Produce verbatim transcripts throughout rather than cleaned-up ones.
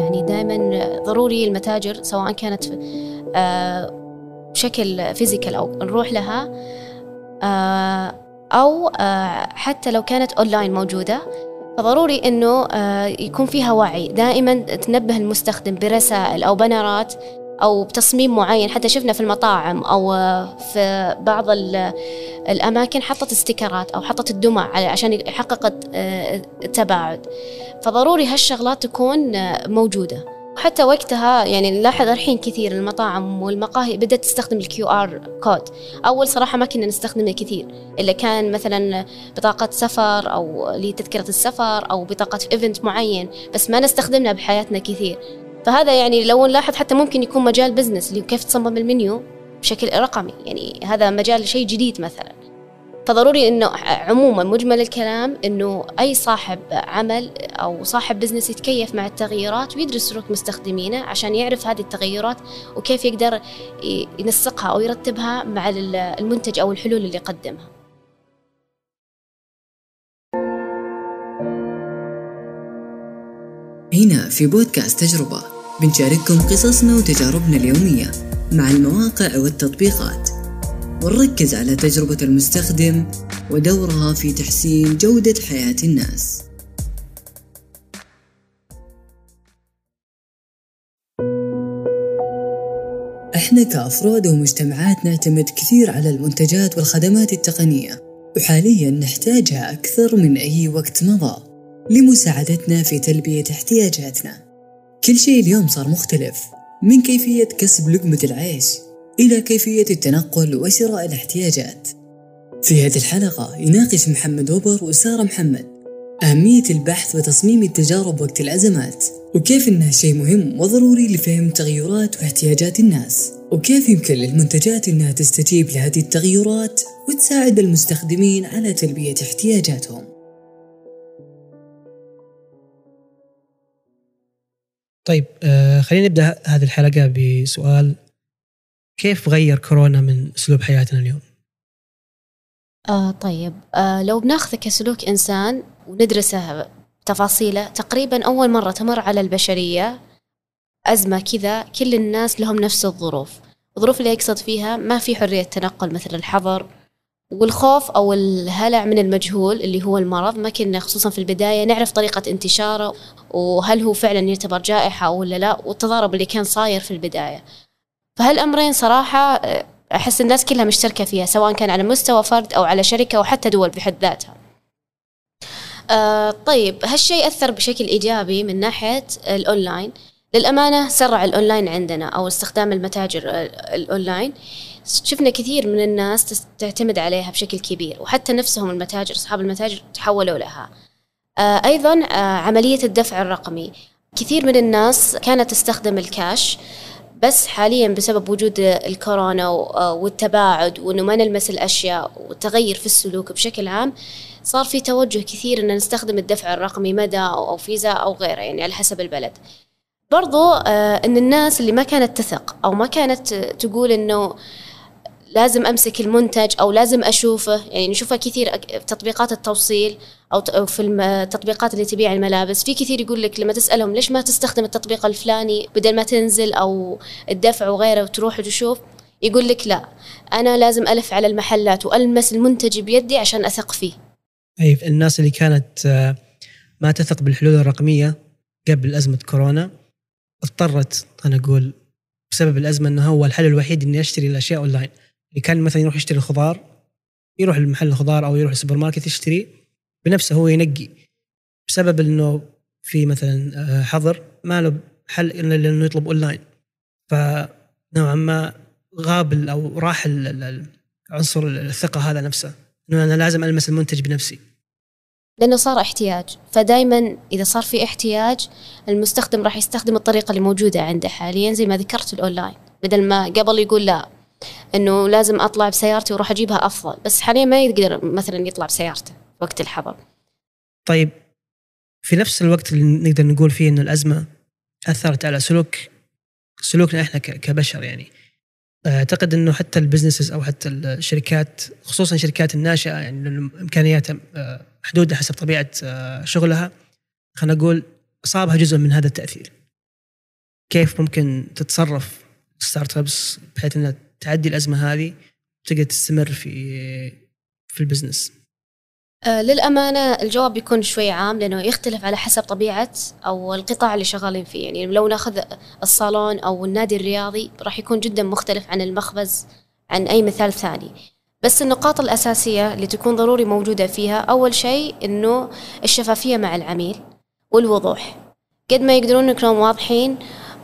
يعني دائما ضروري المتاجر سواء كانت بشكل فيزيكال أو نروح لها أو حتى لو كانت أونلاين موجودة، فضروري إنه يكون فيها وعي دائما، تنبه المستخدم برسائل أو بنرات أو بتصميم معين. حتى شفنا في المطاعم أو في بعض الأماكن حطت استيكرات أو حطت الدمع عشان يحقق التباعد. فضروري هالشغلات تكون موجودة. وحتى وقتها يعني نلاحظ الحين كثير المطاعم والمقاهي بدأت تستخدم الكيو آر كود. أول صراحة ما كنا نستخدمه كثير، إلا كان مثلا بطاقة سفر أو لتذكرة السفر أو بطاقة إيفنت معين، بس ما نستخدمها بحياتنا كثير. فهذا يعني لو نلاحظ حتى ممكن يكون مجال بزنس اللي كيف تصمم المنيو بشكل رقمي، يعني هذا مجال شيء جديد مثلا. فضروري إنه عموما مجمل الكلام إنه أي صاحب عمل أو صاحب بزنس يتكيف مع التغيرات ويدرس سلوك مستخدمينه عشان يعرف هذه التغيرات وكيف يقدر ينسقها أو يرتبها مع المنتج أو الحلول اللي يقدمها. هنا في بودكاست تجربة بنشارككم قصصنا وتجاربنا اليومية مع المواقع والتطبيقات، ونركز على تجربة المستخدم ودورها في تحسين جودة حياة الناس. احنا كأفراد ومجتمعات نعتمد كثير على المنتجات والخدمات التقنية، وحاليا نحتاجها أكثر من أي وقت مضى لمساعدتنا في تلبية احتياجاتنا. كل شيء اليوم صار مختلف، من كيفية كسب لقمة العيش إلى كيفية التنقل وشراء الاحتياجات. في هذه الحلقة يناقش محمد وبر وسارة محمد أهمية البحث وتصميم التجارب وقت الأزمات، وكيف إنها شيء مهم وضروري لفهم تغيرات واحتياجات الناس، وكيف يمكن للمنتجات إنها تستجيب لهذه التغيرات وتساعد المستخدمين على تلبية احتياجاتهم. طيب آه خلينا نبدأ هذه الحلقة بسؤال: كيف غير كورونا من أسلوب حياتنا اليوم؟ آه طيب آه لو بناخذ كسلوك إنسان وندرسه تفاصيله، تقريبا أول مرة تمر على البشرية أزمة كذا كل الناس لهم نفس الظروف. الظروف اللي يقصد فيها ما في حرية تنقل، مثل الحظر والخوف أو الهلع من المجهول اللي هو المرض. ما كنا خصوصا في البداية نعرف طريقة انتشاره وهل هو فعلا يعتبر جائحة ولا لا، والتضارب اللي كان صاير في البداية. فهالأمرين صراحة أحس الناس كلها مشتركة فيها، سواء كان على مستوى فرد أو على شركة وحتى دول بحد ذاتها. آه طيب هالشيء أثر بشكل إيجابي من ناحية الأونلاين. للأمانة سرع الأونلاين عندنا أو استخدام المتاجر الأونلاين. شفنا كثير من الناس تعتمد عليها بشكل كبير، وحتى نفسهم المتاجر أصحاب المتاجر تحولوا لها. آه أيضا آه عملية الدفع الرقمي، كثير من الناس كانت تستخدم الكاش، بس حاليا بسبب وجود الكورونا والتباعد وإنه ما نلمس الأشياء والتغير في السلوك بشكل عام، صار في توجه كثير إن نستخدم الدفع الرقمي مدى أو فيزا أو غيره، يعني على حسب البلد. برضو إن الناس اللي ما كانت تثق أو ما كانت تقول إنه لازم أمسك المنتج أو لازم أشوفه، يعني نشوفها كثير في تطبيقات التوصيل أو في التطبيقات اللي تبيع الملابس. في كثير يقول لك لما تسألهم ليش ما تستخدم التطبيق الفلاني بدل ما تنزل أو الدفع وغيره وتروح وتشوف، يقول لك لا، أنا لازم ألف على المحلات وألمس المنتج بيدي عشان أثق فيه. أي الناس اللي كانت ما تثق بالحلول الرقمية قبل أزمة كورونا اضطرت، أنا أقول بسبب الأزمة أنه هو الحل الوحيد إني أشتري الأشياء أونلاين. اللي كان مثلا يروح يشتري الخضار، يروح المحل الخضار أو يروح السوبر ماركت يشتري بنفسه، هو ينقي، بسبب أنه في مثلا حظر ما له حل إلا لأنه يطلب أونلاين. فنوعا ما غاب أو راح عنصر الثقة هذا نفسه، أنه أنا لازم ألمس المنتج بنفسي، لأنه صار احتياج. فدايما إذا صار في احتياج المستخدم راح يستخدم الطريقة اللي موجودة عنده حاليا، زي ما ذكرت الأونلاين، بدل ما قبل يقول لا إنه لازم أطلع بسيارتي وأروح أجيبها أفضل، بس حاليا ما يقدر مثلا يطلع بسيارته وقت الحظر. طيب في نفس الوقت اللي نقدر نقول فيه إنه الأزمة أثرت على سلوك سلوكنا إحنا كبشر، يعني أعتقد إنه حتى البزنسز أو حتى الشركات، خصوصا شركات الناشئة، يعني إمكانياتها محدودة حسب طبيعة شغلها، خلينا نقول أصابها جزء من هذا التأثير. كيف ممكن تتصرف ستارت ابس بحيث انها تعدي الازمه هذه وتقدر تستمر في في البزنس؟ آه للأمانة الجواب بيكون شوي عام، لأنه يختلف على حسب طبيعة أو القطاع اللي شغالين فيه. يعني لو ناخذ الصالون أو النادي الرياضي راح يكون جدا مختلف عن المخبز، عن أي مثال ثاني. بس النقاط الأساسية اللي تكون ضروري موجودة فيها، أول شيء إنه الشفافية مع العميل والوضوح، قد ما يقدرون يكونوا واضحين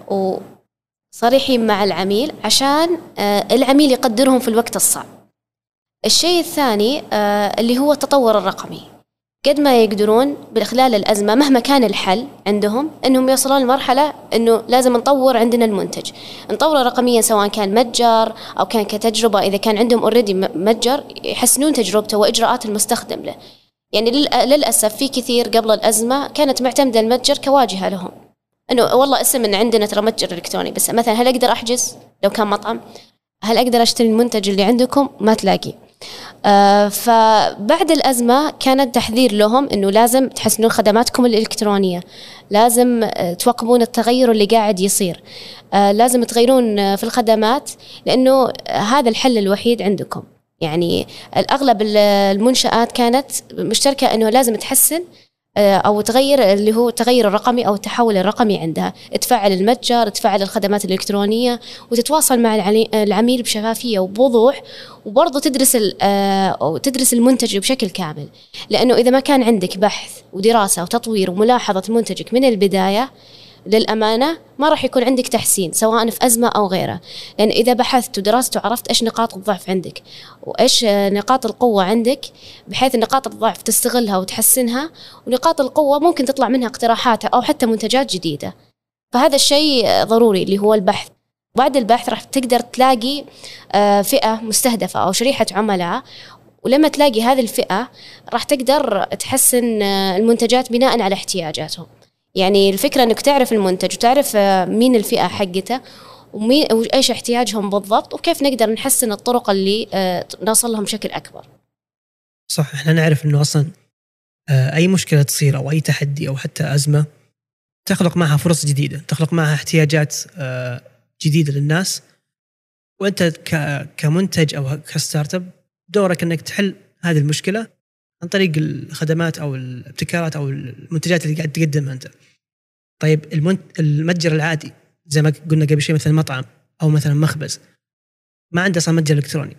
وصريحين مع العميل عشان آه العميل يقدرهم في الوقت الصعب. الشيء الثاني آه اللي هو التطور الرقمي، قد ما يقدرون خلال الأزمة مهما كان الحل عندهم أنهم يوصلون لمرحلة أنه لازم نطور عندنا المنتج، نطوره رقميا، سواء كان متجر أو كان كتجربة. إذا كان عندهم أوريدي متجر يحسنون تجربته وإجراءات المستخدم له. يعني للأسف في كثير قبل الأزمة كانت معتمدة المتجر كواجهة لهم، أنه والله اسم إن عندنا ترى متجر إلكتروني، بس مثلا هل أقدر أحجز لو كان مطعم؟ هل أقدر أشتري المنتج اللي عندكم؟ ما تلاقي. آه فبعد الأزمة كان التحذير لهم أنه لازم تحسنون خدماتكم الإلكترونية، لازم تواكبون التغير اللي قاعد يصير، آه لازم تغيرون في الخدمات، لأنه هذا الحل الوحيد عندكم. يعني الأغلب المنشآت كانت مشتركة أنه لازم تحسن أو تغير اللي هو التغير الرقمي أو التحول الرقمي عندها، تفعل المتجر، تفعل الخدمات الإلكترونية، وتتواصل مع العميل بشفافية وبوضوح، وبرضه تدرس أو تدرس المنتج بشكل كامل. لأنه إذا ما كان عندك بحث ودراسة وتطوير وملاحظة منتجك من البداية، للأمانة ما راح يكون عندك تحسين سواء في أزمة أو غيره. لأن إذا بحثت ودرست وعرفت إيش نقاط الضعف عندك وإيش نقاط القوة عندك، بحيث نقاط الضعف تستغلها وتحسنها، ونقاط القوة ممكن تطلع منها اقتراحات أو حتى منتجات جديدة. فهذا الشيء ضروري اللي هو البحث. بعد البحث راح تقدر تلاقي فئة مستهدفة أو شريحة عملاء، ولما تلاقي هذه الفئة راح تقدر تحسن المنتجات بناء على احتياجاتهم. يعني الفكرة أنك تعرف المنتج وتعرف مين الفئة حقته ومين وإيش احتياجهم بالضبط، وكيف نقدر نحسن الطرق اللي نوصل لهم بشكل أكبر. صح، احنا نعرف أنه أصلا أي مشكلة تصير أو أي تحدي أو حتى أزمة تخلق معها فرص جديدة، تخلق معها احتياجات جديدة للناس، وأنت كمنتج أو كستارت اب دورك أنك تحل هذه المشكلة عن طريق الخدمات أو الابتكارات أو المنتجات اللي قاعد تقدمها أنت. طيب المتجر العادي زي ما قلنا قبل شيء، مثلا مطعم أو مثلا مخبز، ما عنده أصلا متجر إلكتروني،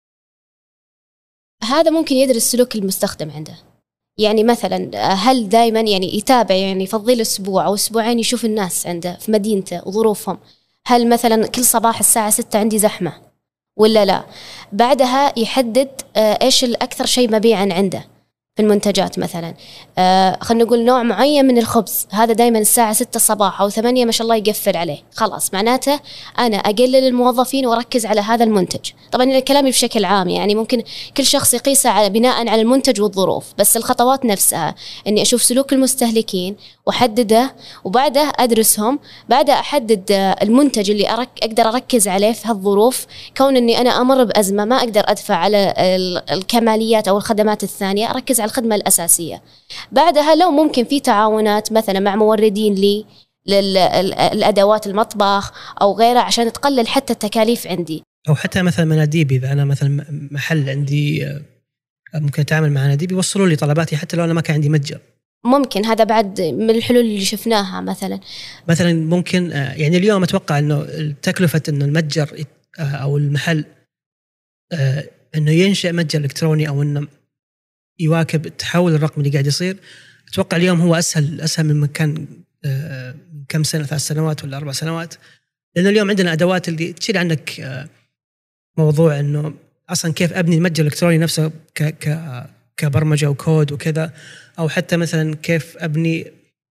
هذا ممكن يدرس سلوك المستخدم عنده. يعني مثلا هل دائما يعني يتابع، يعني يفضل أسبوع أو أسبوعين يشوف الناس عنده في مدينته وظروفهم، هل مثلا كل صباح الساعة ستة عندي زحمة ولا لا؟ بعدها يحدد إيش الأكثر شيء مبيعا عنده في المنتجات. مثلا آه خلينا نقول نوع معين من الخبز، هذا دايما الساعة ستة الصباح أو ثمانية ما شاء الله يقفل عليه، خلاص معناته أنا أقلل الموظفين وأركز على هذا المنتج. طبعا الكلام بشكل عام، يعني ممكن كل شخص يقيسه على بناء على المنتج والظروف، بس الخطوات نفسها إني أشوف سلوك المستهلكين وأحدده، وبعدها أدرسهم، بعدها أحدد المنتج اللي أرك أقدر أركز عليه في هالظروف، كون إني أنا أمر بأزمة ما أقدر أدفع على الكماليات أو الخدمات الثانية، أركز على الخدمة الأساسية. بعدها لو ممكن في تعاونات مثلا مع موردين لي للأدوات المطبخ أو غيرها عشان تقلل حتى التكاليف عندي، أو حتى مثلا مناديب. إذا أنا مثلا محل عندي ممكن أتعامل مع مناديب يوصلوا لي طلباتي حتى لو أنا ما كان عندي متجر، ممكن هذا بعد من الحلول اللي شفناها. مثلا مثلا ممكن يعني اليوم أتوقع أنه تكلفة أنه المتجر أو المحل أنه ينشأ متجر إلكتروني أو أنه يواكب التحول الرقمي اللي قاعد يصير، أتوقع اليوم هو أسهل أسهل من مكان كم سنة، ثلاث سنوات ولا أربع سنوات. لأنه اليوم عندنا أدوات اللي تشيل عنك موضوع أنه أصلا كيف أبني المتجر الإلكتروني نفسه ك ك كبرمجة وكود وكذا، أو حتى مثلا كيف أبني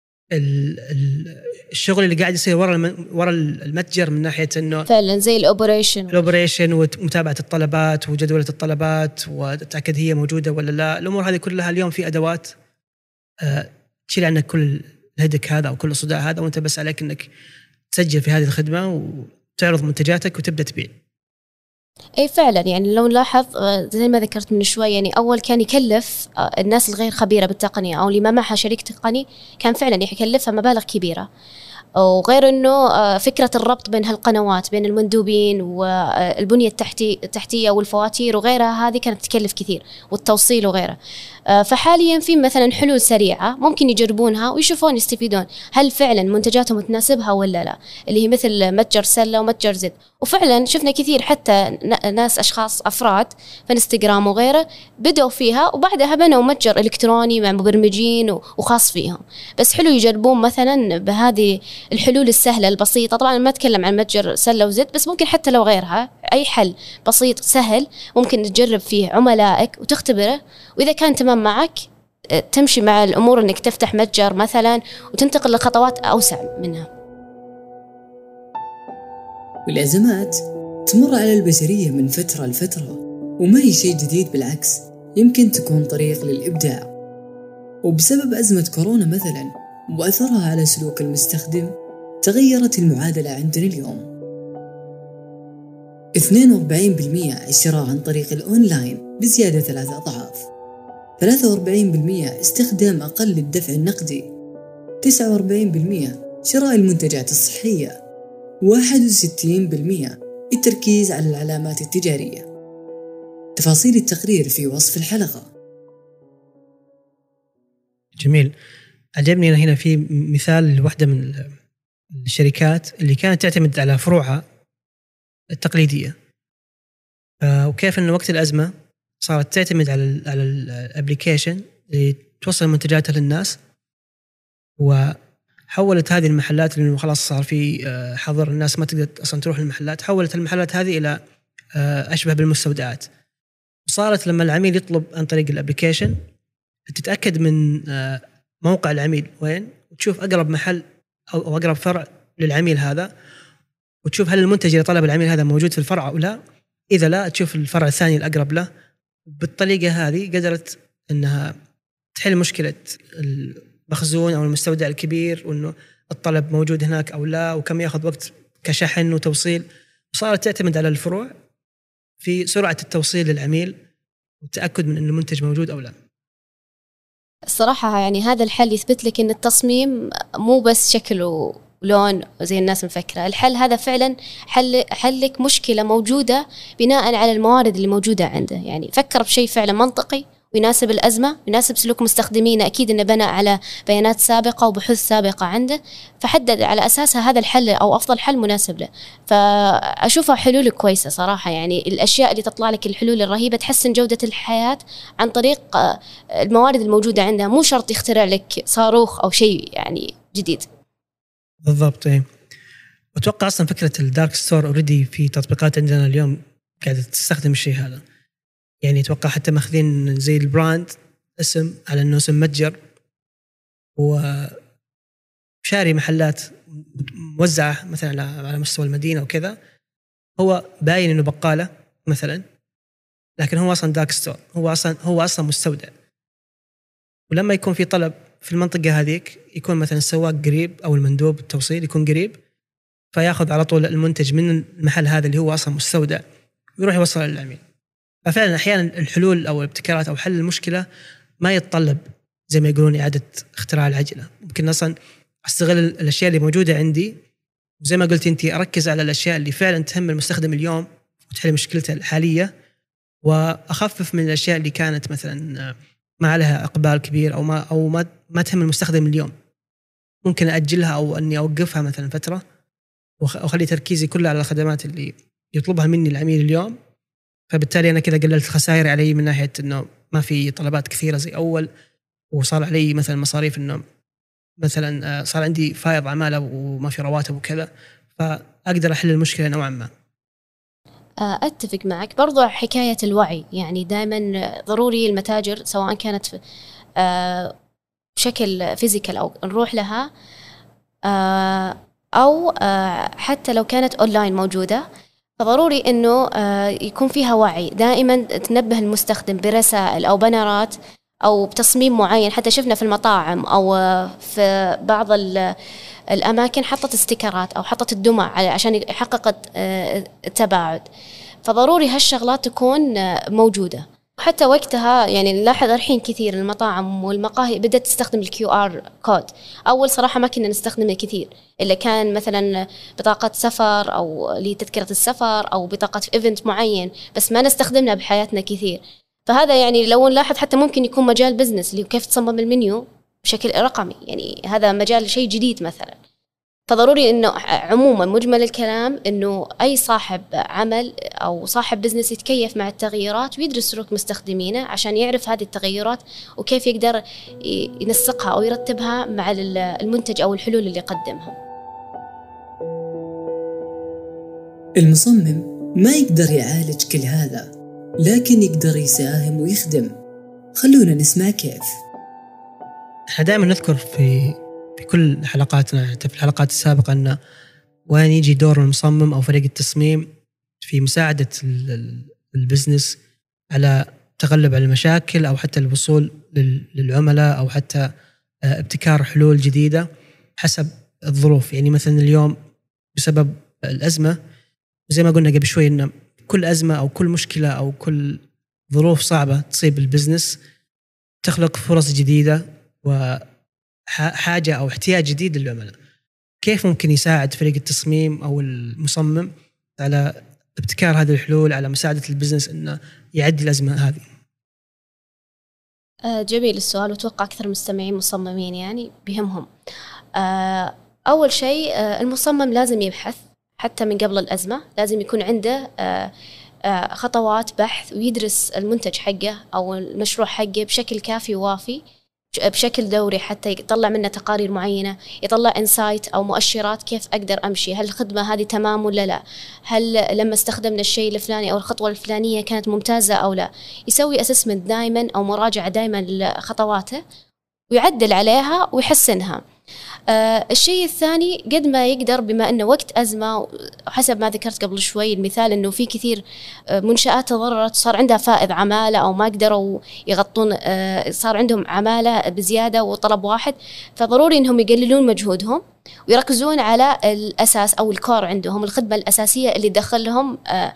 الشغل اللي قاعد يصير ورا ورا المتجر من ناحية إنه فعلا زي الأوبريشن الأوبريشن ومتابعة الطلبات وجدولة الطلبات وتأكد هي موجودة ولا لا. الأمور هذه كلها اليوم في أدوات أه تشيل عنك كل الهدك هذا أو كل الصداع هذا، وأنت بس عليك إنك تسجل في هذه الخدمة وتعرض منتجاتك وتبدأ تبيع. أي فعلا، يعني لو نلاحظ زي ما ذكرت من شوي، يعني أول كان يكلف الناس الغير خبيرة بالتقنية أو اللي ما معها شريك تقني، كان فعلا يكلفها مبالغ كبيرة، وغير أنه فكرة الربط بين هالقنوات بين المندوبين والبنية التحتية والفواتير وغيرها هذه كانت تكلف كثير والتوصيل وغيره. فحاليا في مثلا حلول سريعة ممكن يجربونها ويشوفون يستفيدون هل فعلا منتجاتهم تناسبها ولا لا، اللي هي مثل متجر سلة ومتجر زد. وفعلا شفنا كثير حتى ناس أشخاص أفراد في انستغرام وغيره بدأوا فيها وبعدها بنوا متجر إلكتروني مع مبرمجين وخاص فيهم. بس حلو يجربون مثلا بهذه الحلول السهلة البسيطة. طبعا ما أتكلم عن متجر سلة وزد بس، ممكن حتى لو غيرها أي حل بسيط سهل ممكن تجرب فيه عملائك وتختبره، وإذا كان تمام معك تمشي مع الأمور أنك تفتح متجر مثلا وتنتقل لخطوات أوسع منها. والأزمات تمر على البشرية من فترة لفترة، وما هي شيء جديد، بالعكس يمكن تكون طريق للإبداع. وبسبب أزمة كورونا مثلا وأثرها على سلوك المستخدم تغيرت المعادلة عندنا اليوم. اثنين وأربعين بالمئة الشراء عن طريق الأونلاين بزيادة ثلاثة أضعاف، ثلاثة وأربعين بالمئة استخدام أقل للدفع النقدي، تسعة وأربعين بالمئة شراء المنتجات الصحية، واحد وستين بالمئة التركيز على العلامات التجارية. تفاصيل التقرير في وصف الحلقة. جميل. عجبني هنا في مثال لواحدة من الشركات اللي كانت تعتمد على فروعها التقليدية، وكيف أن وقت الأزمة صارت تعتمد على على الابليكيشن اللي توصل منتجاتها للناس، وحولت هذه المحلات لأنه خلاص صار في حظر الناس ما تقدر أصلا تروح للمحلات، حولت المحلات هذه إلى أشبه بالمستودعات. وصارت لما العميل يطلب عن طريق الابليكيشن تتأكد من موقع العميل وين، وتشوف أقرب محل أو أقرب فرع للعميل هذا، وتشوف هل المنتج اللي طلب العميل هذا موجود في الفرع أو لا. إذا لا تشوف الفرع الثاني الأقرب له. بالطريقة هذه قدرت أنها تحل مشكلة المخزون أو المستودع الكبير، وأنه الطلب موجود هناك أو لا، وكم يأخذ وقت كشحن وتوصيل. وصارت تعتمد على الفروع في سرعة التوصيل للعميل والتأكد من أن المنتج موجود أو لا. الصراحة يعني هذا الحل يثبت لك أن التصميم مو بس شكله لون زي الناس مفكرة. الحل هذا فعلا حل حلك مشكلة موجودة بناء على الموارد اللي موجودة عنده. يعني فكر بشيء فعلا منطقي ويناسب الأزمة، يناسب سلوك مستخدمينه، أكيد إنه بنى على بيانات سابقة وبحوث سابقة عنده، فحدد على أساسها هذا الحل أو أفضل حل مناسب له. فأشوفها حلول كويسة صراحة. يعني الأشياء اللي تطلع لك الحلول الرهيبة تحسن جودة الحياة عن طريق الموارد الموجودة عندها، مو شرط يخترع لك صاروخ أو شيء يعني جديد. بالضبط. إيه. وأتوقع أصلا فكرة الدارك ستور أوريدي في تطبيقات عندنا اليوم قاعدة تستخدم الشيء هذا. يعني أتوقع حتى ماخذين زي البراند اسم على إنه اسم متجر، وشاري محلات موزعة مثلا على مستوى المدينة وكذا. هو باين إنه بقالة مثلا، لكن هو أصلا دارك ستور، هو أصلا هو أصلا مستودع. ولما يكون في طلب في المنطقة هذيك يكون مثلا السواق قريب أو المندوب التوصيل يكون قريب، فياخذ على طول المنتج من المحل هذا اللي هو أصلا مستودع ويروح يوصل للعميل. ففعلا أحيانا الحلول أو الابتكارات أو حل المشكلة ما يتطلب زي ما يقولون إعادة اختراع العجلة. ممكن أصلا أستغل الأشياء اللي موجودة عندي، وزي ما قلت أنتي أركز على الأشياء اللي فعلا تهم المستخدم اليوم وتحل مشكلته الحالية، وأخفف من الأشياء اللي كانت مثلا ما عليها إقبال كبير أو ما أو ما ما تهم المستخدم اليوم. ممكن أجلها أو أني أوقفها مثلا فترة وأخلي تركيزي كله على الخدمات اللي يطلبها مني العميل اليوم. فبالتالي أنا كذا قللت خسائر علي من ناحية أنه ما في طلبات كثيرة زي أول، وصار علي مثلا مصاريف أنه مثلا صار عندي فائض عمالة وما في رواتب وكذا، فأقدر أحل المشكلة نوعا ما. أتفق معك. برضو حكاية الوعي، يعني دائما ضروري المتاجر سواء كانت بشكل فيزيكال أو نروح لها أو حتى لو كانت أونلاين موجودة، فضروري إنه يكون فيها وعي دائما، تنبه المستخدم برسائل أو بنرات أو بتصميم معين. حتى شفنا في المطاعم أو في بعض الأماكن حطت استيكرات أو حطت الدمع عشان يحقق التباعد. فضروري هالشغلات تكون موجودة. وحتى وقتها يعني نلاحظ الحين كثير المطاعم والمقاهي بدأت تستخدم الكيو آر كود. أول صراحة ما كنا نستخدمه كثير، إلا كان مثلا بطاقة سفر أو لتذكرة السفر أو بطاقة إيفنت معين، بس ما نستخدمها بحياتنا كثير. فهذا يعني لو نلاحظ حتى ممكن يكون مجال بزنس اللي كيف تصمم المنيو بشكل رقمي، يعني هذا مجال شيء جديد مثلا. فضروري إنه عموما مجمل الكلام إنه أي صاحب عمل أو صاحب بزنس يتكيف مع التغيرات ويدرس سلوك مستخدمينه عشان يعرف هذه التغيرات وكيف يقدر ينسقها أو يرتبها مع المنتج أو الحلول اللي يقدمها. المصمم ما يقدر يعالج كل هذا، لكن يقدر يساهم ويخدم. خلونا نسمع كيف. احنا دائما نذكر في في كل حلقاتنا، حتى في الحلقات السابقة، أن وين يجي دور المصمم أو فريق التصميم في مساعدة البزنس على تغلب على المشاكل أو حتى الوصول للعملاء أو حتى ابتكار حلول جديدة حسب الظروف. يعني مثلا اليوم بسبب الأزمة، زي ما قلنا قبل شوي، أن كل أزمة أو كل مشكلة أو كل ظروف صعبة تصيب البزنس تخلق فرص جديدة وحاجة أو احتياج جديد للعملاء. كيف ممكن يساعد فريق التصميم أو المصمم على ابتكار هذه الحلول، على مساعدة البزنس أنه يعدي الأزمة هذه؟ جميل السؤال، وتوقع أكثر مستمعين مصممين يعني بهمهم. أول شيء المصمم لازم يبحث حتى من قبل الأزمة، لازم يكون عنده خطوات بحث ويدرس المنتج حقه أو المشروع حقه بشكل كافي ووافي بشكل دوري، حتى يطلع منه تقارير معينة، يطلع إنسايت أو مؤشرات كيف أقدر أمشي، هل الخدمة هذه تمام ولا لا، هل لما استخدمنا الشيء الفلاني أو الخطوة الفلانية كانت ممتازة أو لا. يسوي أسسمنت دائما أو مراجعة دائما لخطواته ويعدل عليها ويحسنها. آه الشيء الثاني قد ما يقدر، بما أنه وقت أزمة وحسب ما ذكرت قبل شوي المثال أنه في كثير منشآت تضررت، صار عندها فائض عمالة أو ما قدروا يغطون، آه صار عندهم عمالة بزيادة وطلب واحد، فضروري أنهم يقللون مجهودهم ويركزون على الأساس أو الكور عندهم، الخدمة الأساسية اللي دخلهم آه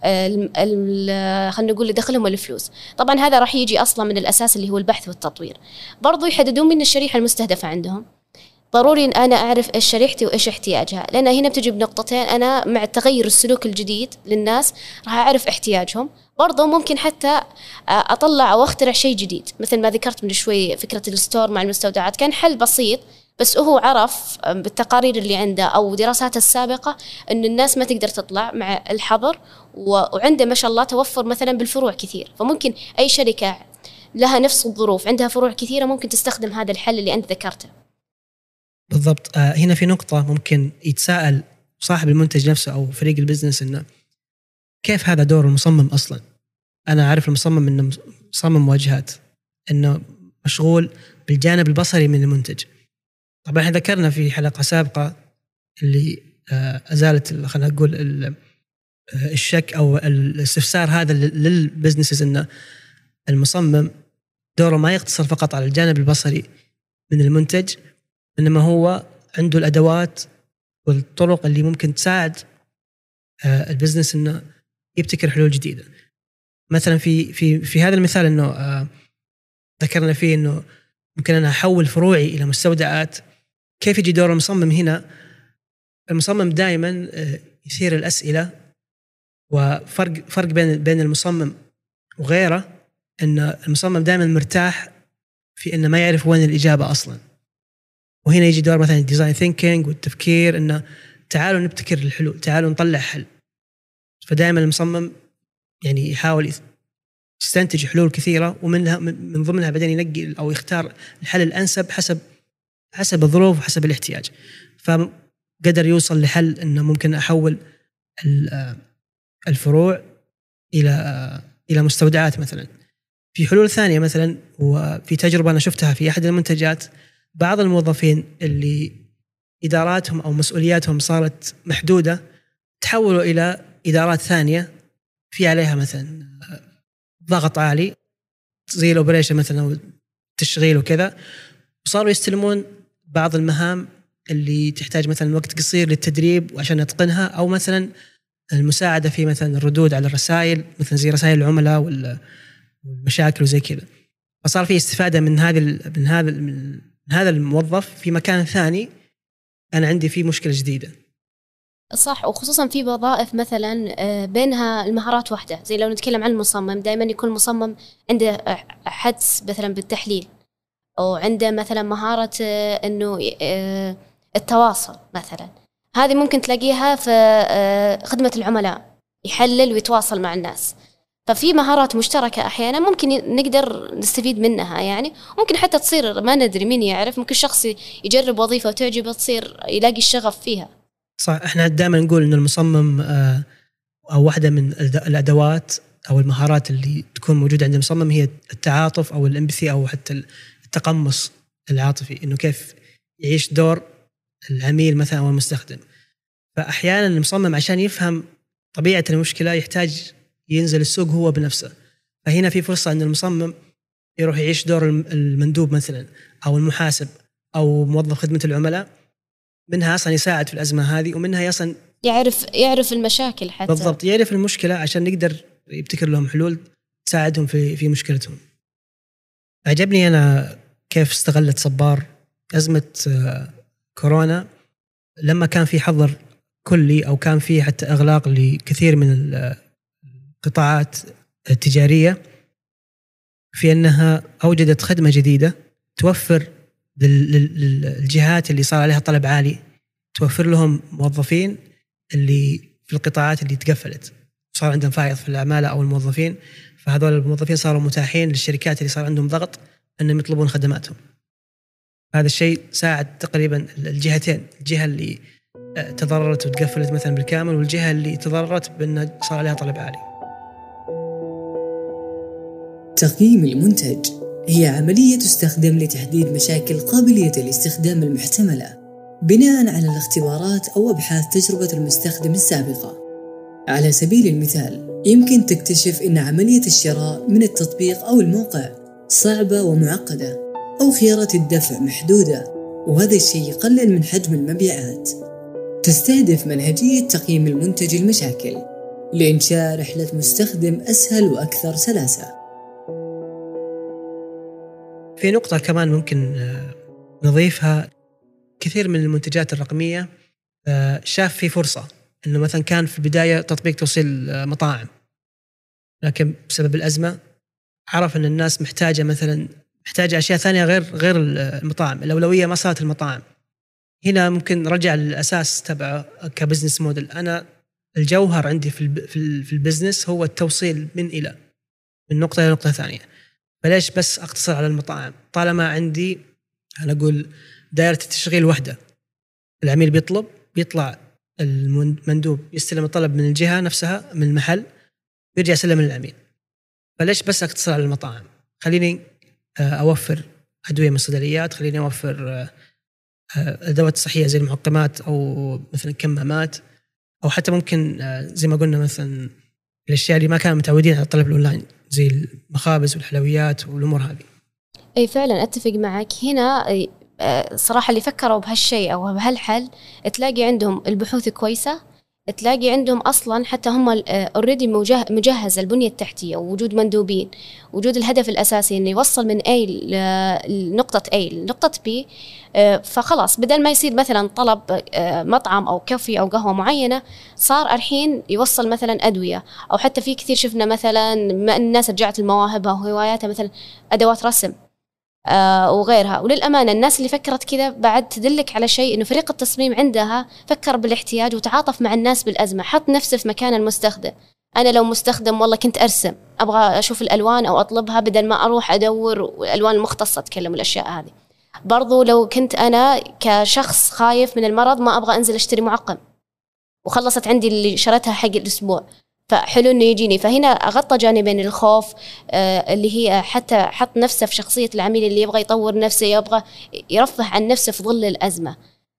خلينا نقول اللي دخلهم الفلوس. طبعا هذا راح يجي أصلا من الأساس اللي هو البحث والتطوير. برضو يحددون من الشريحة المستهدفة عندهم، ضروري أن أنا أعرف إيش شريحتي وإيش احتياجها، لأن هنا بتجي بنقطتين. أنا مع تغير السلوك الجديد للناس راح أعرف احتياجهم. برضو ممكن حتى أطلع أو أخترع شيء جديد، مثل ما ذكرت من شوي فكرة الستور مع المستودعات، كان حل بسيط بس هو عرف بالتقارير اللي عنده أو دراساته السابقة أن الناس ما تقدر تطلع مع الحظر، وعنده ما شاء الله توفر مثلا بالفروع كثير. فممكن أي شركة لها نفس الظروف عندها فروع كثيرة ممكن تستخدم هذا الحل اللي أنت ذكرته. بالضبط. آه هنا في نقطة ممكن يتساءل صاحب المنتج نفسه أو فريق البزنس، إنه كيف هذا دور المصمم أصلا؟ أنا عارف المصمم إنه مصمم واجهات، إنه مشغول بالجانب البصري من المنتج. طبعا احنا ذكرنا في حلقة سابقة اللي آه أزالت خلينا نقول الشك أو الاستفسار هذا للبزنسز، إنه المصمم دوره ما يقتصر فقط على الجانب البصري من المنتج، إنما هو عنده الأدوات والطرق اللي ممكن تساعد آه البزنس إنه يبتكر حلول جديدة. مثلا في في في هذا المثال إنه آه ذكرنا فيه إنه ممكن أنا أحول فروعي إلى مستودعات. كيف يجي دور المصمم هنا؟ المصمم دائما آه يثير الأسئلة، وفرق فرق بين بين المصمم وغيره إن المصمم دائما مرتاح في إنه ما يعرف وين الإجابة أصلا. وهنا يجي دور مثلا الديزاين ثينكينج والتفكير، إنه تعالوا نبتكر الحلول، تعالوا نطلع حل. فدائما المصمم يعني يحاول يستنتج حلول كثيرة، ومنها من ضمنها بعدين ينقي أو يختار الحل الأنسب حسب حسب الظروف وحسب الاحتياج. فقدر يوصل لحل إنه ممكن أحول الفروع إلى إلى مستودعات مثلا. في حلول ثانية مثلا، وفي تجربة أنا شفتها في أحد المنتجات، بعض الموظفين اللي إداراتهم أو مسؤولياتهم صارت محدودة تحولوا إلى إدارات ثانية في عليها مثلا ضغط عالي زي الأوبريشن مثلا أو التشغيل وكذا، وصاروا يستلمون بعض المهام اللي تحتاج مثلا وقت قصير للتدريب وعشان نتقنها، أو مثلا المساعدة في مثلا الردود على الرسائل، مثلا زي رسائل العملاء والمشاكل وزي كذا. فصار في استفادة من هذا من هذا من هذا الموظف في مكان ثاني أنا عندي فيه مشكلة جديدة. صح، وخصوصا في وظائف مثلا بينها المهارات واحدة، زي لو نتكلم عن المصمم، دائما يكون المصمم عنده حدس مثلا بالتحليل، أو عنده مثلا مهارة إنه التواصل مثلا، هذه ممكن تلاقيها في خدمة العملاء، يحلل ويتواصل مع الناس. ففي مهارات مشتركة أحيانا ممكن نقدر نستفيد منها، يعني ممكن حتى تصير ما ندري مين يعرف، ممكن شخص يجرب وظيفة وتعجبه تصير يلاقي الشغف فيها. صح، احنا دائما نقول إن المصمم أو واحدة من الأدوات أو المهارات اللي تكون موجودة عند المصمم هي التعاطف أو الامباثي أو حتى التقمص العاطفي، إنه كيف يعيش دور العميل مثلا أو المستخدم. فأحيانا المصمم عشان يفهم طبيعة المشكلة يحتاج ينزل السوق هو بنفسه. فهنا في فرصة أن المصمم يروح يعيش دور المندوب مثلا أو المحاسب أو موظف خدمة العملاء، منها أصلا يساعد في الأزمة هذه، ومنها أصلا يعرف يعرف المشاكل حتى. بالضبط، يعرف المشكلة عشان نقدر يبتكر لهم حلول تساعدهم في في مشكلتهم. عجبني أنا كيف استغلت صبار أزمة كورونا لما كان في حظر كلي أو كان في حتى إغلاق لكثير من القطاعات التجارية، في أنها أوجدت خدمة جديدة توفر للجهات اللي صار عليها طلب عالي، توفر لهم موظفين اللي في القطاعات اللي تقفلت صار عندهم فائض في العمالة أو الموظفين، فهذول الموظفين صاروا متاحين للشركات اللي صار عندهم ضغط أنهم يطلبون خدماتهم. هذا الشيء ساعد تقريبا الجهتين، الجهة اللي تضررت وتقفلت مثلا بالكامل، والجهة اللي تضررت بأن صار عليها طلب عالي. تقييم المنتج هي عملية تستخدم لتحديد مشاكل قابلية الاستخدام المحتملة بناء على الاختبارات أو أبحاث تجربة المستخدم السابقة. على سبيل المثال، يمكن تكتشف أن عملية الشراء من التطبيق أو الموقع صعبة ومعقدة، أو خيارات الدفع محدودة، وهذا الشيء يقلل من حجم المبيعات. تستهدف منهجية تقييم المنتج المشاكل لإنشاء رحلة مستخدم أسهل وأكثر سلاسة. في نقطة كمان ممكن نضيفها، كثير من المنتجات الرقمية شاف في فرصة إنه مثلا كان في البداية تطبيق توصيل مطاعم، لكن بسبب الأزمة عرف أن الناس محتاجة مثلا محتاجة أشياء ثانية غير غير المطاعم، الأولوية ما صارت المطاعم. هنا ممكن رجع للأساس تبعه كبزنس موديل، أنا الجوهر عندي في في البزنس هو التوصيل من إلى من نقطة إلى نقطة ثانية، فليش بس أقتصر على المطاعم طالما عندي أنا أقول دائرة التشغيل واحدة، العميل بيطلب بيطلع المندوب يستلم الطلب من الجهة نفسها من المحل ويرجع يسلم للعميل، فليش بس أقتصر على المطاعم؟ خليني أوفر أدوية من الصيدليات، خليني أوفر أدوات صحية زي المعقمات أو مثلا كمامات، أو حتى ممكن زي ما قلنا مثلا الأشياء اللي ما كانوا متعودين على الطلب الأونلاين زي المخابز والحلويات والأمور هذه. أي فعلا أتفق معك. هنا صراحة اللي فكروا بهالشيء أو بهالحل تلاقي عندهم البحوث كويسة، تلاقي عندهم أصلا حتى هم already مجهز البنية التحتية، ووجود مندوبين، وجود الهدف الأساسي إنه يوصل من A لنقطة A لنقطة B. فخلاص بدل ما يصير مثلا طلب مطعم أو كافي أو قهوة معينة، صار الحين يوصل مثلا أدوية، أو حتى في كثير شفنا مثلا الناس رجعت المواهبها وهواياتها مثلا أدوات رسم آه وغيرها. وللأمانة الناس اللي فكرت كذا بعد تدلك على شيء، إنه فريق التصميم عندها فكر بالاحتياج وتعاطف مع الناس بالأزمة، حط نفسه في مكان المستخدم. أنا لو مستخدم والله كنت أرسم، أبغى أشوف الألوان أو أطلبها بدل ما أروح أدور الألوان المختصة أتكلم الأشياء هذه. برضو لو كنت أنا كشخص خايف من المرض ما أبغى أنزل أشتري معقم وخلصت عندي اللي شريتها حق الأسبوع، فحلو إنه يجيني. فهنا أغطى جانبين الخوف آه اللي هي حتى حط نفسه في شخصية العميل اللي يبغى يطور نفسه، يبغى يرفه عن نفسه في ظل الأزمة.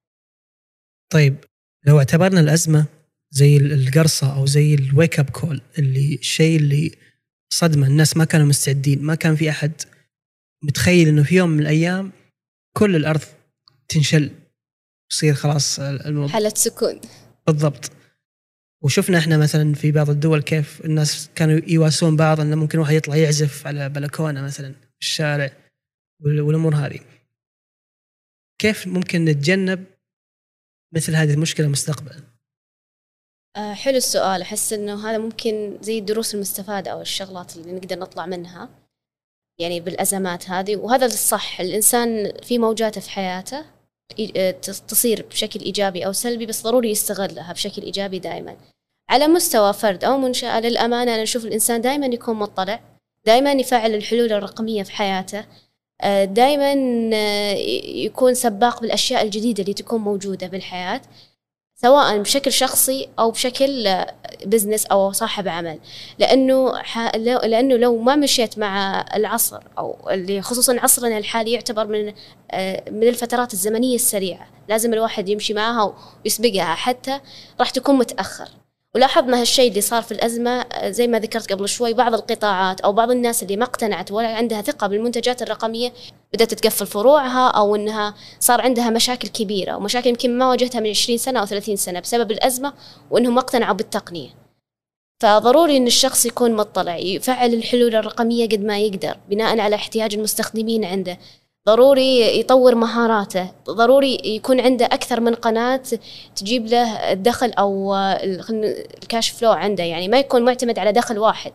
طيب لو اعتبرنا الأزمة زي القرصة أو زي الويك أب كول، اللي الشيء اللي صدمة الناس ما كانوا مستعدين، ما كان في أحد متخيل إنه في يوم من الأيام كل الأرض تنشل، يصير خلاص الموضوع حالة سكون. بالضبط. وشفنا احنا مثلا في بعض الدول كيف الناس كانوا يواسون بعض، انه ممكن واحد يطلع يعزف على بلكونه مثلا في الشارع والامور هذه. كيف ممكن نتجنب مثل هذه المشكله مستقبلا؟ أه حلو السؤال. أحس إنه هذا ممكن زي الدروس المستفادة أو الشغلات اللي نقدر نطلع منها يعني بالأزمات هذه. وهذا الصح، الإنسان في موجاته في حياته تصير بشكل إيجابي أو سلبي، بس ضروري يستغلها بشكل إيجابي دائما. على مستوى فرد أو منشأة، للأمانة أنا أشوف الإنسان دائما يكون مطلع، دائما يفعل الحلول الرقمية في حياته، دائما يكون سباق بالأشياء الجديدة اللي تكون موجودة بالحياة، سواء بشكل شخصي أو بشكل بزنس أو صاحب عمل. لأنه لأنه لو ما مشيت مع العصر، أو اللي خصوصا عصرنا الحالي يعتبر من من الفترات الزمنية السريعة، لازم الواحد يمشي معها ويسبقها، حتى راح تكون متأخر. ولاحظنا هالشيء اللي صار في الأزمة، زي ما ذكرت قبل شوي، بعض القطاعات أو بعض الناس اللي ما اقتنعت ولا عندها ثقة بالمنتجات الرقمية بدأت تتقفل فروعها، أو أنها صار عندها مشاكل كبيرة، ومشاكل يمكن ما واجهتها من عشرين سنة أو ثلاثين سنة بسبب الأزمة، وأنهم ما اقتنعوا بالتقنية. فضروري أن الشخص يكون مطلع، يفعل الحلول الرقمية قد ما يقدر بناء على احتياج المستخدمين عنده. ضروري يطور مهاراته، ضروري يكون عنده أكثر من قناة تجيب له الدخل أو الكاش فلو عنده، يعني ما يكون معتمد على دخل واحد،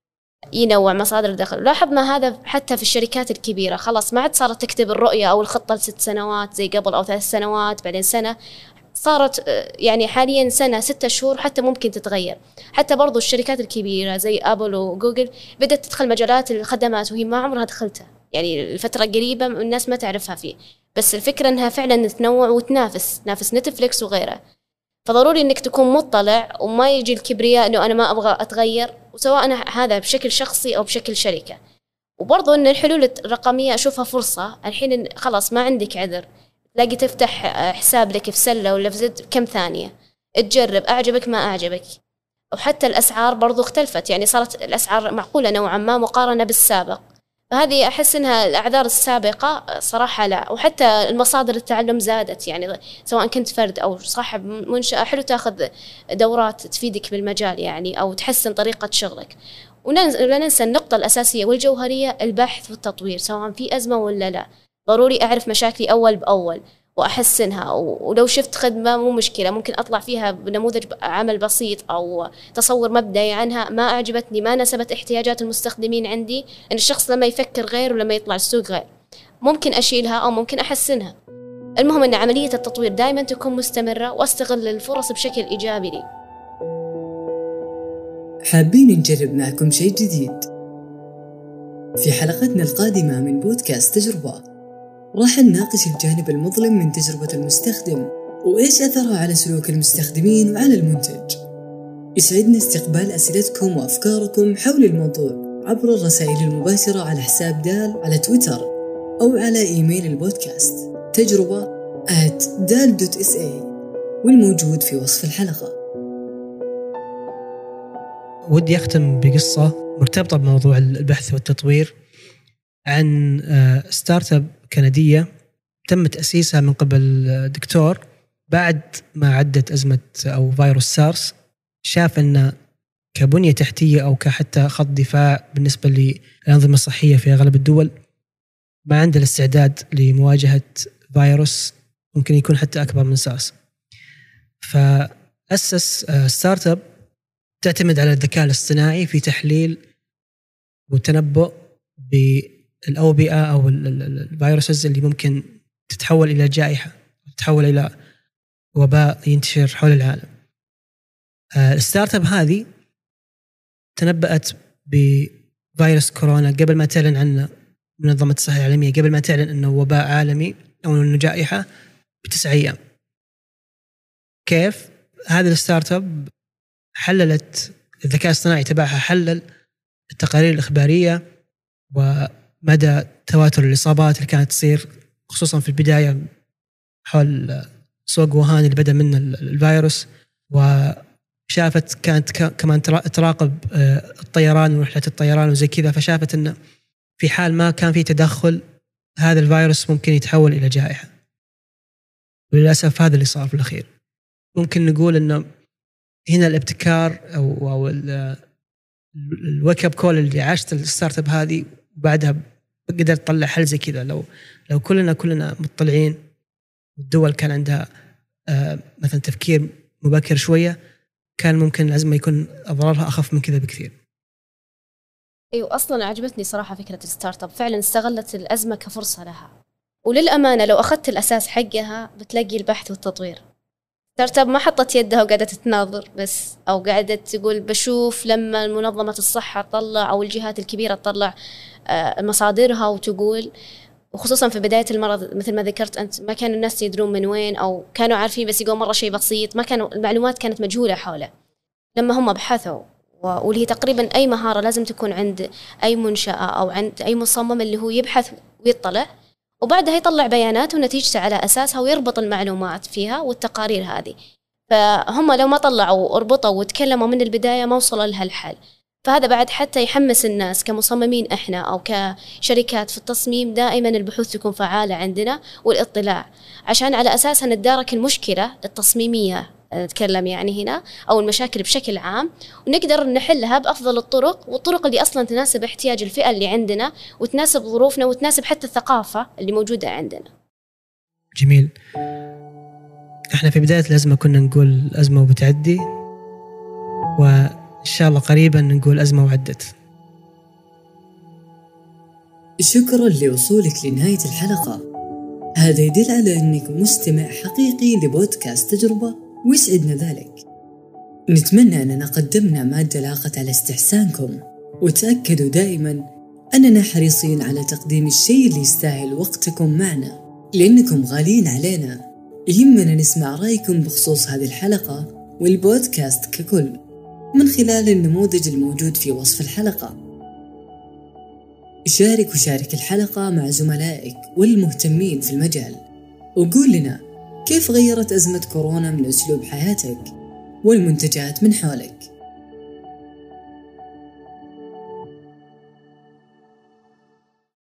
ينوع مصادر الدخل. لاحظنا هذا حتى في الشركات الكبيرة، خلاص ما عاد صارت تكتب الرؤية أو الخطة لست سنوات زي قبل، أو ثلاث سنوات بعدين سنة، صارت يعني حاليا سنة ستة شهور حتى ممكن تتغير. حتى برضو الشركات الكبيرة زي أبل وجوجل بدأت تدخل مجالات الخدمات وهي ما عمرها دخلتها، يعني الفترة قريبة الناس ما تعرفها فيه، بس الفكرة أنها فعلا تنوع وتنافس، نافس نتفليكس وغيره. فضروري أنك تكون مطلع وما يجي الكبرياء أنه أنا ما أبغى أتغير، وسواء أنا هذا بشكل شخصي أو بشكل شركة. وبرضو أن الحلول الرقمية أشوفها فرصة. الحين خلاص ما عندك عذر، تلاقي تفتح حساب لك في سلة ولا في زد كم ثانية، تجرب، أعجبك ما أعجبك. وحتى الأسعار برضو اختلفت، يعني صارت الأسعار معقولة نوعا ما مقارنة بالسابق. فهذه أحس إنها الأعذار السابقة صراحة لا. وحتى المصادر التعلم زادت، يعني سواء كنت فرد أو صاحب منشأة، حلو تأخذ دورات تفيدك بالمجال يعني، أو تحسن طريقة شغلك. ولا ننسى النقطة الأساسية والجوهرية، البحث والتطوير، سواء في أزمة ولا لا. ضروري أعرف مشاكلي أول بأول وأحسنها، ولو شفت خدمة مو مشكلة، ممكن أطلع فيها بنموذج عمل بسيط أو تصور مبدئي عنها، ما أعجبتني، ما نسبت احتياجات المستخدمين عندي. إن الشخص لما يفكر غير ولما يطلع السوق غير، ممكن أشيلها أو ممكن أحسنها. المهم أن عملية التطوير دائما تكون مستمرة، وأستغل الفرص بشكل إيجابي لي. حابين نجرب معكم شيء جديد؟ في حلقتنا القادمة من بودكاست تجربة راح نناقش الجانب المظلم من تجربة المستخدم، وإيش أثرها على سلوك المستخدمين وعلى المنتج. يسعدنا استقبال أسئلتكم وأفكاركم حول الموضوع عبر الرسائل المباشرة على حساب دال على تويتر، أو على إيميل البودكاست تجربة آت دال دوت إس إيه، والموجود في وصف الحلقة. ودي أختم بقصة مرتبطة بموضوع البحث والتطوير عن ستارت اب كندية تم تأسيسها من قبل دكتور بعد ما عدت أزمة أو فيروس سارس. شاف أن كبنية تحتية أو كحتى خط دفاع بالنسبة للأنظمة الصحية في أغلب الدول ما عنده الاستعداد لمواجهة فيروس ممكن يكون حتى أكبر من سارس. فأسس ستارت اب تعتمد على الذكاء الاصطناعي في تحليل وتنبؤ بالأوبئة أو الفيروسز اللي ممكن تتحول إلى جائحة، تتحول إلى وباء ينتشر حول العالم. الستارت اب هذه تنبأت بفيروس كورونا قبل ما تعلن عنه منظمة الصحة العالمية، قبل ما تعلن أنه وباء عالمي أو أنه جائحة بتسع أيام. كيف؟ هذه الستارت اب حللت الذكاء الاصطناعي تبعها، حلل التقارير الإخبارية ومدى تواتر الإصابات اللي كانت تصير خصوصا في البداية حول سوق ووهان اللي بدأ منه الفيروس، وشافت كانت كمان تراقب الطيران ورحلة الطيران وزي كذا. فشافت أنه في حال ما كان في تدخل هذا الفيروس ممكن يتحول إلى جائحة، وللأسف هذا اللي صار في الأخير. ممكن نقول أنه هنا الابتكار أو, أو الويك اب كول اللي عاشت الستارت اب هذه بعدها قدرت تطلع حل زي كذا. لو لو كلنا كلنا مطلعين والدول كان عندها آه مثلا تفكير مبكر شوية كان ممكن الأزمة يكون أضرارها أخف من كذا بكثير. أيوة أصلاً عجبتني صراحة فكرة الستارت اب، فعلاً استغلت الأزمة كفرصة لها. وللأمانة لو أخذت الأساس حقها بتلاقي البحث والتطوير. ستارت اب ما حطت يدها وقاعدة تتناظر بس، أو قاعدة تقول بشوف لما منظمة الصحة تطلع أو الجهات الكبيرة تطلع آه مصادرها وتقول. وخصوصاً في بداية المرض مثل ما ذكرت أنت ما كان الناس يدرون من وين، أو كانوا عارفين بس يقول مرة شيء بسيط، ما كانوا المعلومات كانت مجهولة حوله. لما هم بحثوا واللي هي تقريباً أي مهارة لازم تكون عند أي منشأة أو عند أي مصمم اللي هو يبحث ويطلع وبعدها يطلع بيانات ونتيجته على أساسها ويربط المعلومات فيها والتقارير هذه. فهم لو ما طلعوا وربطوا وتكلموا من البداية ما وصلوا لها الحل. فهذا بعد حتى يحمس الناس كمصممين إحنا أو كشركات في التصميم دائما البحوث تكون فعالة عندنا والاطلاع عشان على أساسها ندارك المشكلة التصميمية نتكلم يعني هنا أو المشاكل بشكل عام ونقدر نحلها بأفضل الطرق والطرق اللي أصلا تناسب احتياج الفئة اللي عندنا وتناسب ظروفنا وتناسب حتى الثقافة اللي موجودة عندنا. جميل. احنا في بداية الأزمة كنا نقول الأزمة وبتعدي، وإن شاء الله قريبا نقول أزمة وعدت. شكرا لوصولك لنهاية الحلقة. هذا يدل على أنك مستمع حقيقي لبودكاست تجربة ويسعدنا ذلك. نتمنى أننا قدمنا مادة لاقت على استحسانكم، وتأكدوا دائما أننا حريصين على تقديم الشيء اللي يستاهل وقتكم معنا لأنكم غاليين علينا. يهمنا نسمع رأيكم بخصوص هذه الحلقة والبودكاست ككل من خلال النموذج الموجود في وصف الحلقة. شارك وشارك الحلقة مع زملائك والمهتمين في المجال، وقول لنا كيف غيرت أزمة كورونا من أسلوب حياتك والمنتجات من حولك.